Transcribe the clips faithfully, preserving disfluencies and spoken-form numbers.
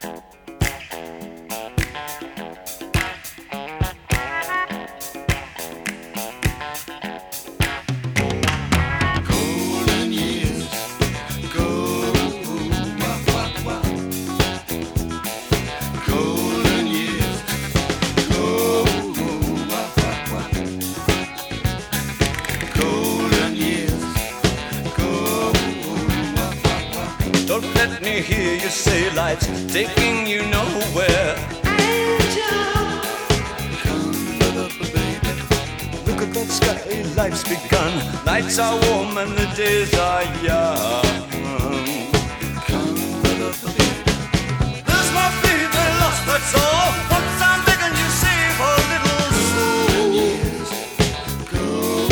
Don't let me hear you say life's taking you nowhere. Angel, come love me, baby. Look at that sky, life's begun. Nights are warm and the days are young. Come love me, baby. There's my baby lost, that's all. Once I'm begging you, save a little soul. Years go.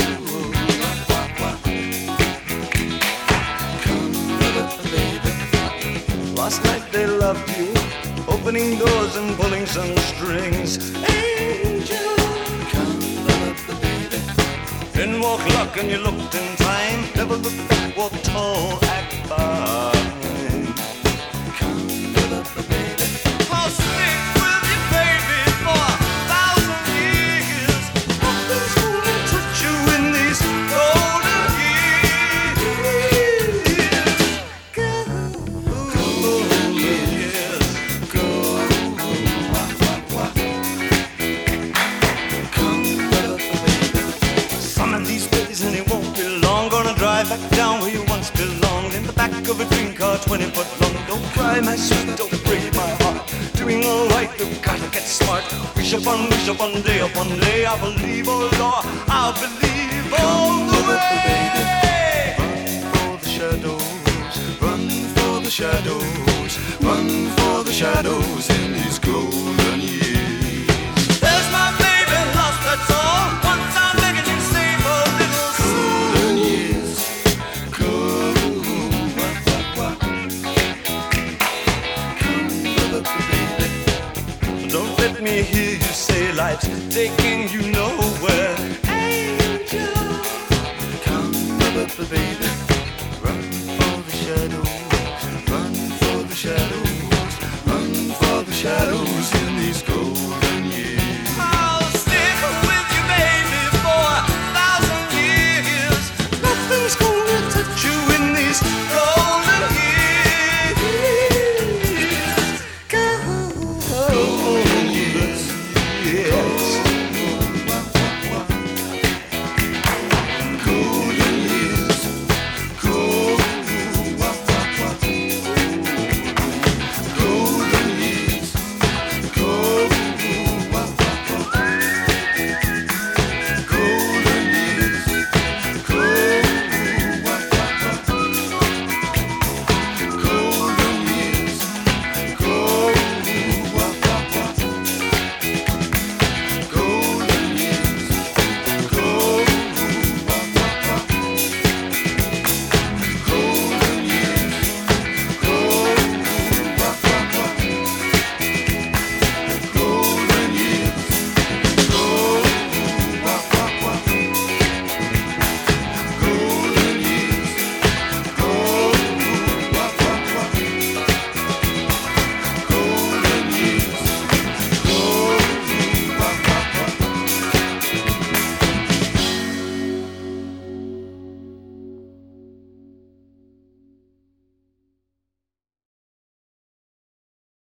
Last night they loved you, opening doors and pulling some strings. Angel, come love the baby. Then walk luck and you looked in time. Never looked back, walk tall, act fine. Come love the baby. I'll stick with you, baby, for a thousand years. Nothing's gonna touch you in these golden years. Go. Back down where you once belonged, in the back of a dream car, twenty foot long. Don't cry, my sweet, don't break my heart. Doing all right, you've gotta get smart. Wish upon, wish upon, day upon day. I believe, oh Lord, I believe all the way. Run for the shadows, run for the shadows, run for the shadows in these golden years. There's my baby lost, that's all. Once I'm begging you, save a little golden years. Don't let me hear you say life's taking you nowhere. Angel, come love the baby. Run for the shadows, run for the shadows, run for the shadows in these golden